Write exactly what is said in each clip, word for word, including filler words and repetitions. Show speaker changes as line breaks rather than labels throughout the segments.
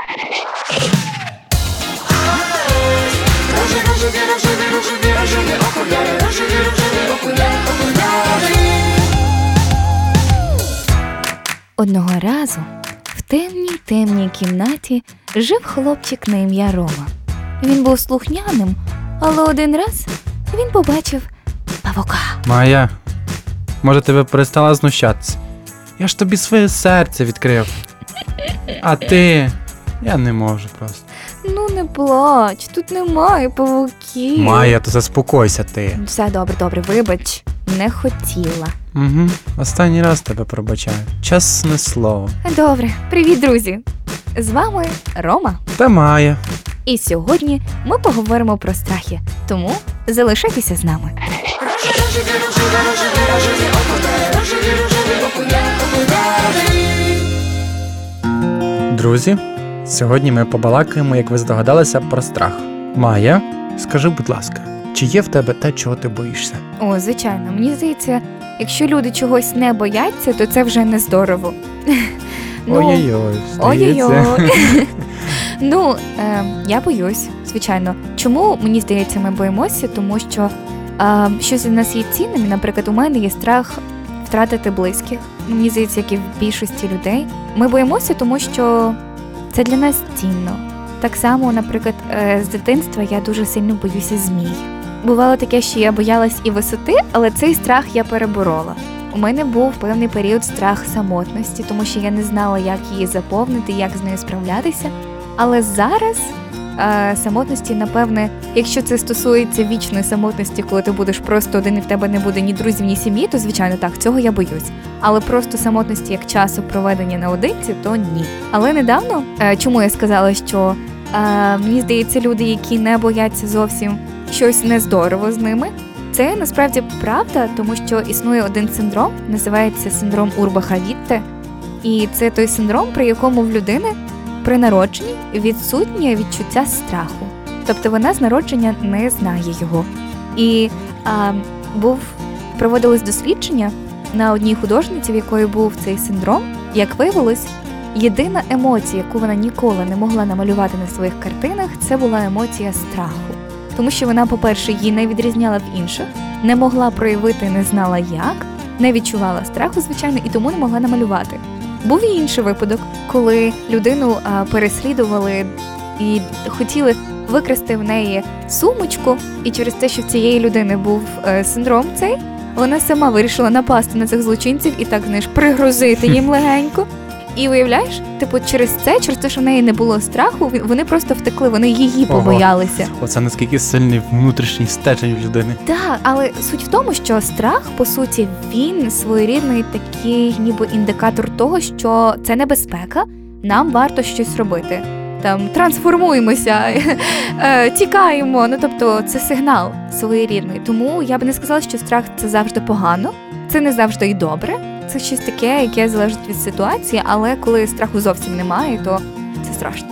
Одного разу в темній темній кімнаті жив хлопчик на ім'я Рома. Він був слухняним, але один раз він побачив павука.
Майя, може тебе перестала знущатися? Я ж тобі своє серце відкрив. А ти... Я не можу просто.
Ну не плач, тут немає павуків.
Майя, то заспокойся ти.
Все добре, добре, вибач, не хотіла.
Угу, останній раз тебе пробачаю. Чесне слово.
Добре, привіт, друзі! З вами Рома.
Та Майя.
І сьогодні ми поговоримо про страхи, тому залишайтеся з нами.
Друзі, сьогодні ми побалакаємо, як ви здогадалися, про страх. Майя, скажи, будь ласка, чи є в тебе те, чого ти боїшся?
О, звичайно, мені здається, якщо люди чогось не бояться, то це вже не здорово.
Ой-ой-ой,
Ой-ой-ой. Ну, е, я боюсь, звичайно. Чому, мені здається, ми боїмося? Тому що е, щось у нас є цінним. Наприклад, у мене є страх втратити близьких. Мені здається, як і в більшості людей. Ми боїмося, тому що це для нас цінно. Так само, наприклад, е, з дитинства я дуже сильно боюся змій. Бувало таке, що я боялась і висоти, але цей страх я переборола. У мене був певний період страх самотності, тому що я не знала, як її заповнити, як з нею справлятися. Але зараз е, самотності, напевне, якщо це стосується вічної самотності, коли ти будеш просто один і в тебе не буде ні друзів, ні сім'ї, то, звичайно, так, цього я боюсь. Але просто самотності як часу проведення наодинці, то ні. Але недавно, е, чому я сказала, що е, мені здається, люди, які не бояться зовсім, щось нездорово з ними, це насправді правда, тому що існує один синдром, називається синдром Урбаха-Вітте. І це той синдром, при якому в людини при народженні відсутнє відчуття страху. Тобто вона з народження не знає його. І а, був, проводилось дослідження на одній художниці, в якої був цей синдром. Як виявилось, єдина емоція, яку вона ніколи не могла намалювати на своїх картинах, це була емоція страху. Тому що вона, по-перше, її не відрізняла в інших, не могла проявити, не знала як, не відчувала страху, звичайно, і тому не могла намалювати. Був і інший випадок, коли людину а, переслідували і хотіли викрасти в неї сумочку, і через те, що в цієї людини був е, синдром цей, вона сама вирішила напасти на цих злочинців і так, знаєш, пригрозити їм легенько. І уявляєш, типу, через це, через те, що в неї не було страху, вони просто втекли, вони її побоялися.
Ого. Оце наскільки сильний внутрішній стержень в людини.
Так, але суть в тому, що страх, по суті, він своєрідний такий ніби індикатор того, що це небезпека, нам варто щось робити. Там, трансформуємося, тікаємо, ну тобто це сигнал своєрідний. Тому я б не сказала, що страх – це завжди погано, це не завжди і добре. Це щось таке, яке залежить від ситуації, але коли страху зовсім немає, то це страшно.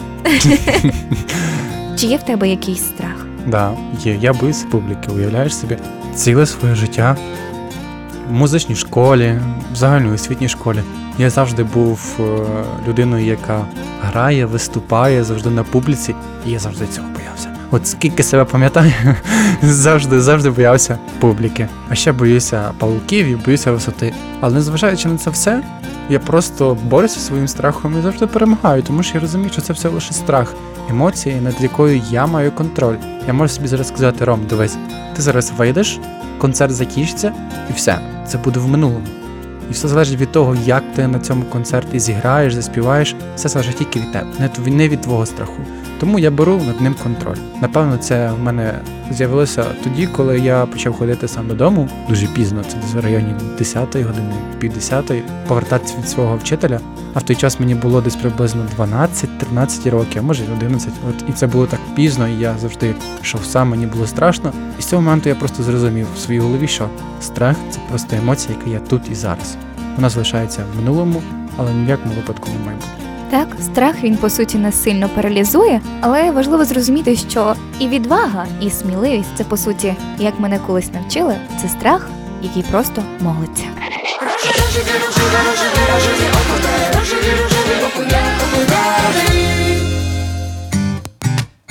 Чи є в тебе якийсь страх?
Так, да, є. Я боюся публіки, уявляєш собі? Ціле своє життя в музичній школі, в загальноосвітній школі. Я завжди був людиною, яка грає, виступає завжди на публіці, і я завжди цього боявся. От скільки себе пам'ятаю, завжди, завжди боявся публіки. А ще боюся павуків і боюся висоти. Але незважаючи на це все, я просто борюся зі своїм страхом і завжди перемагаю, тому що я розумію, що це все лише страх, емоції, над якою я маю контроль. Я можу собі зараз сказати: Ром, дивись, ти зараз вийдеш, концерт закінчиться і все, це буде в минулому. І все залежить від того, як ти на цьому концерті зіграєш, заспіваєш, все залежить тільки від тебе, не від твого страху. Тому я беру над ним контроль. Напевно, це в мене з'явилося тоді, коли я почав ходити сам додому, дуже пізно, це десь в районі десятої години, півдесятої, повертатися від свого вчителя. А в той час мені було десь приблизно дванадцять-тринадцять років, а може й одинадцять. От, і це було так пізно, і я завжди йшов сам, мені було страшно. І з цього моменту я просто зрозумів в своїй голові, що страх – це просто емоція, яка є тут і зараз. Вона залишається в минулому, але ні в якому випадку не майбутньому.
Так, страх, він, по суті, нас сильно паралізує, але важливо зрозуміти, що і відвага, і сміливість – це, по суті, як мене колись навчили, це страх, який просто молиться.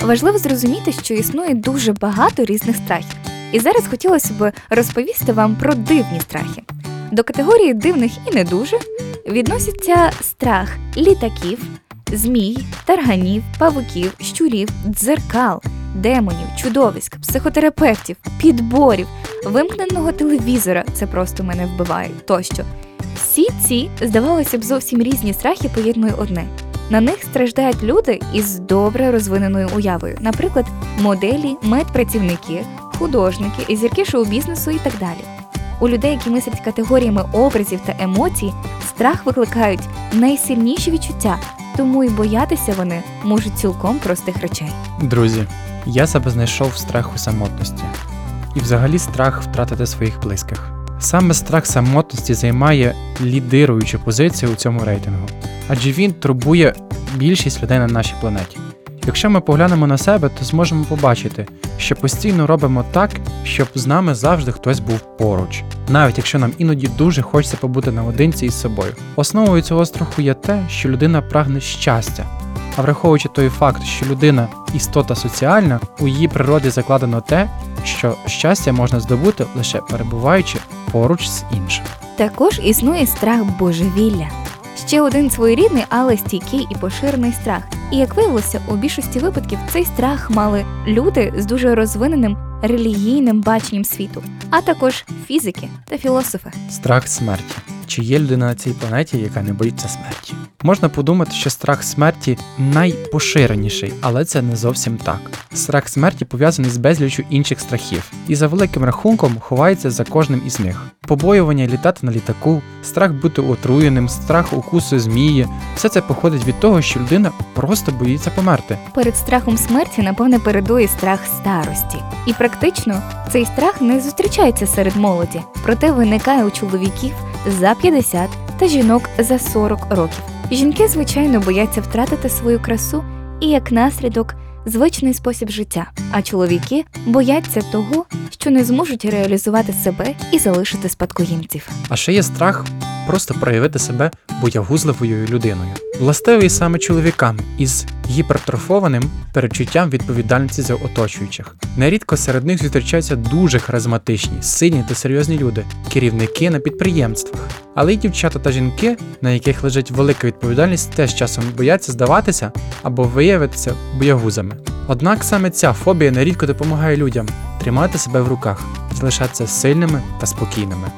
Важливо зрозуміти, що існує дуже багато різних страхів. І зараз хотілося б розповісти вам про дивні страхи. До категорії дивних і не дуже відносяться страх літаків, змій, тарганів, павуків, щурів, дзеркал, демонів, чудовиськ, психотерапевтів, підборів, вимкненого телевізора – це просто мене вбиває, тощо. Всі ці, здавалося б, зовсім різні страхи поєднує одне. На них страждають люди із добре розвиненою уявою, наприклад, моделі, медпрацівники, художники, зірки шоу-бізнесу і так далі. У людей, які мислять категоріями образів та емоцій, страх викликають найсильніші відчуття, тому і боятися вони можуть цілком простих речей.
Друзі, я себе знайшов в страху самотності. І взагалі страх втратити своїх близьких. Саме страх самотності займає лідируючу позицію у цьому рейтингу, адже він турбує більшість людей на нашій планеті. Якщо ми поглянемо на себе, то зможемо побачити, що постійно робимо так, щоб з нами завжди хтось був поруч, навіть якщо нам іноді дуже хочеться побути наодинці із собою. Основою цього страху є те, що людина прагне щастя. А враховуючи той факт, що людина – істота соціальна, у її природі закладено те, що щастя можна здобути лише перебуваючи поруч з іншим.
Також існує страх божевілля. Ще один своєрідний, але стійкий і поширений страх. І, як виявилося, у більшості випадків цей страх мали люди з дуже розвиненим релігійним баченням світу, а також фізики та філософи.
Страх смерті. Чи є людина на цій планеті, яка не боїться смерті? Можна подумати, що страх смерті найпоширеніший, але це не зовсім так. Страх смерті пов'язаний з безліччю інших страхів, і за великим рахунком ховається за кожним із них. Побоювання літати на літаку, страх бути отруєним, страх укусу змії – все це походить від того, що людина просто боїться померти.
Перед страхом смерті, напевне, передує страх старості. І практично цей страх не зустрічається серед молоді, проте виникає у чоловіків за п'ятдесят та жінок за сорок років. Жінки, звичайно, бояться втратити свою красу і, як наслідок, звичний спосіб життя, а чоловіки бояться того, що не зможуть реалізувати себе і залишити спадкоємців.
А ще є страх просто проявити себе боягузливою людиною. Властивий саме чоловікам із гіпертрофованим перечуттям відповідальності за оточуючих. Нерідко серед них зустрічаються дуже харизматичні, сильні та серйозні люди, керівники на підприємствах. Але й дівчата та жінки, на яких лежить велика відповідальність, теж часом бояться здаватися або виявитися боягузами. Однак саме ця фобія нерідко допомагає людям тримати себе в руках, залишатися сильними та спокійними.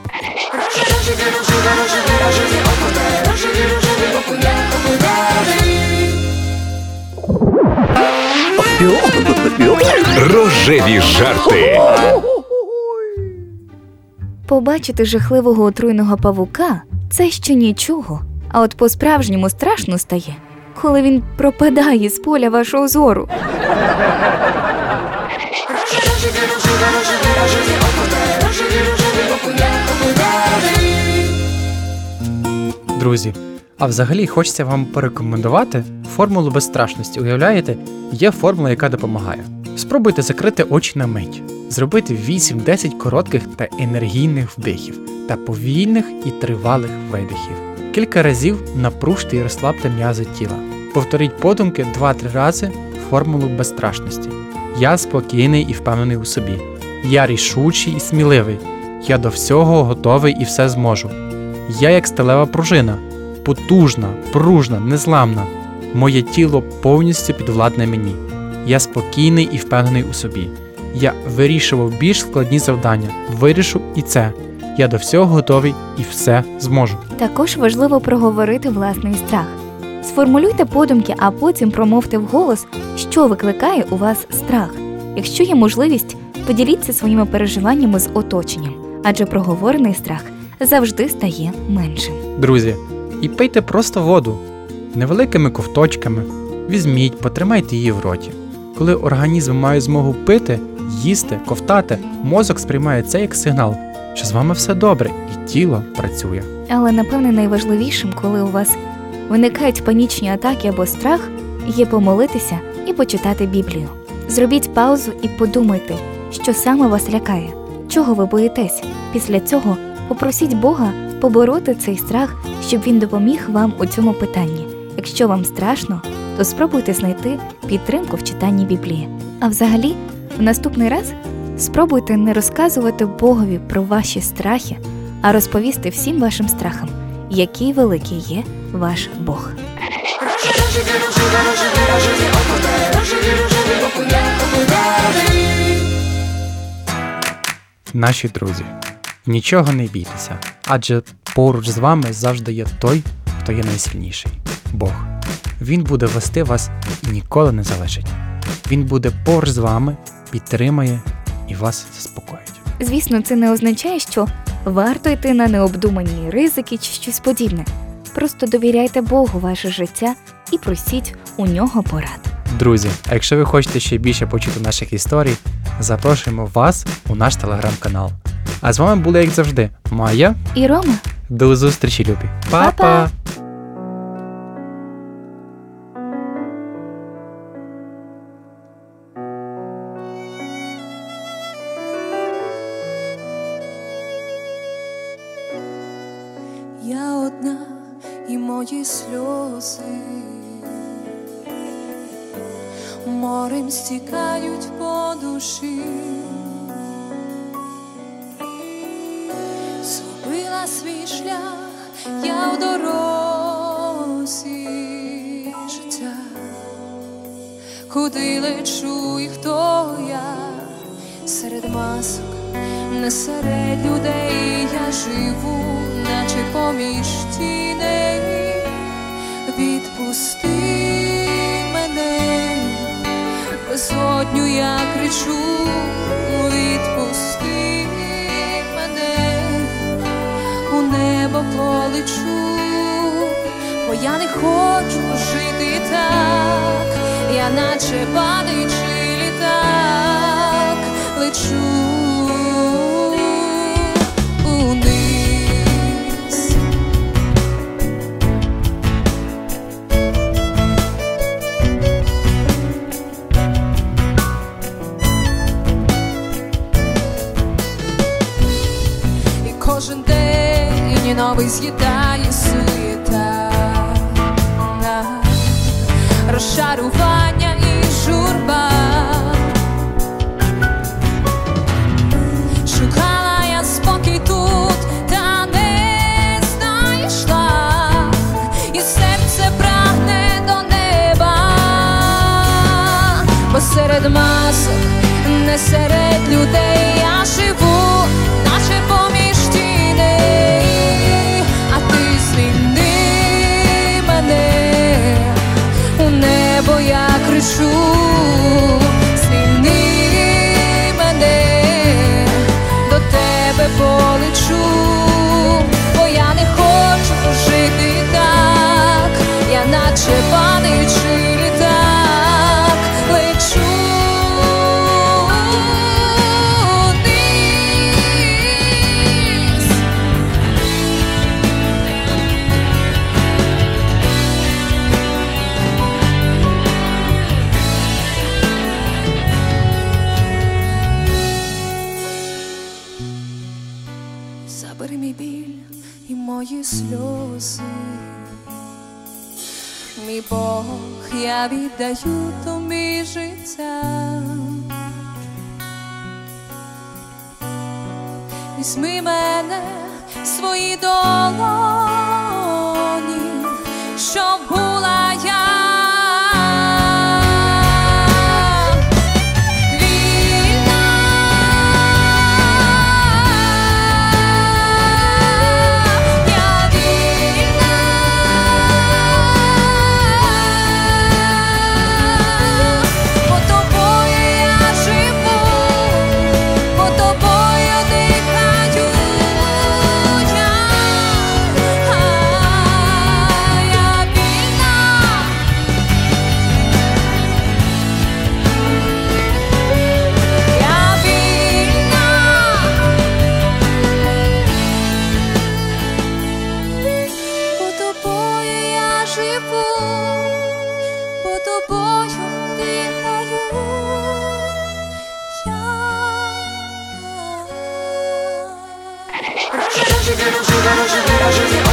Рожеві жарти.
Побачити жахливого отруйного павука – це ще нічого. А от по-справжньому страшно стає, коли він пропадає з поля вашого зору.
Друзі, а взагалі хочеться вам порекомендувати формулу безстрашності. Уявляєте, є формула, яка допомагає. Спробуйте закрити очі на мить, зробити вісім-десять коротких та енергійних вдихів та повільних і тривалих видихів. Кілька разів напружте і розслабте м'язи тіла. Повторіть подумки два-три рази формулу безстрашності. Я спокійний і впевнений у собі. Я рішучий і сміливий. Я до всього готовий і все зможу. Я як сталева пружина. Потужна, пружна, незламна. Моє тіло повністю підвладне мені. Я спокійний і впевнений у собі. Я вирішував більш складні завдання. Вирішу і це. Я до всього готовий і все зможу.
Також важливо проговорити власний страх. Сформулюйте подумки, а потім промовте вголос, що викликає у вас страх. Якщо є можливість, поділіться своїми переживаннями з оточенням, адже проговорений страх завжди стає меншим.
Друзі, і пийте просто воду. Невеликими ковточками. Візьміть, потримайте її в роті. Коли організм має змогу пити, їсти, ковтати, мозок сприймає це як сигнал, що з вами все добре і тіло працює.
Але, напевне, найважливішим, коли у вас виникають панічні атаки або страх, є помолитися і почитати Біблію. Зробіть паузу і подумайте, що саме вас лякає, чого ви боїтесь. Після цього попросіть Бога побороти цей страх, щоб він допоміг вам у цьому питанні. Якщо вам страшно, то спробуйте знайти підтримку в читанні Біблії. А взагалі, в наступний раз спробуйте не розказувати Богові про ваші страхи, а розповісти всім вашим страхам, який великий є ваш Бог.
Наші друзі, нічого не бійтеся, адже поруч з вами завжди є той, хто є найсильніший – Бог. Він буде вести вас і ніколи не залишить. Він буде поруч з вами, підтримає і вас заспокоїть.
Звісно, це не означає, що варто йти на необдумані ризики чи щось подібне. Просто довіряйте Богу ваше життя і просіть у нього порад.
Друзі, а якщо ви хочете ще більше почути наших історій, запрошуємо вас у наш телеграм-канал. А з вами були, як завжди, Майя.
І Рома.
До зустрічі, любі.
Па-па!
Па-па!
Я одна і мої сльози морем стікають по душі. Зробила свій шлях я в дорозі життя, куди лечу і хто я, серед масок, не серед людей я живу, наче поміж тіней. Відпусти мене, безодню я кричу, відпусти мене, у небо полечу, бо я не хочу жити так, я наче падаючий літак лечу униз. І кожен день новий з'їдає суєта, розчарування і журба. Шукала я спокій тут, та не знайшла, і серце прагне до неба, бо серед масок, не серед людей я живу, наче поміж тіней. А ти звільни мене, у небо я кричу, звільни мене, до тебе полечу, бо я не хочу жити так, я наче падаючий літак лечу вниз. Забери мій біль і мої сльози, мій Бог, я віддаю тобі життя. Візьми мене в свої долоні, щоб була я живу, бо тобою дихаю я.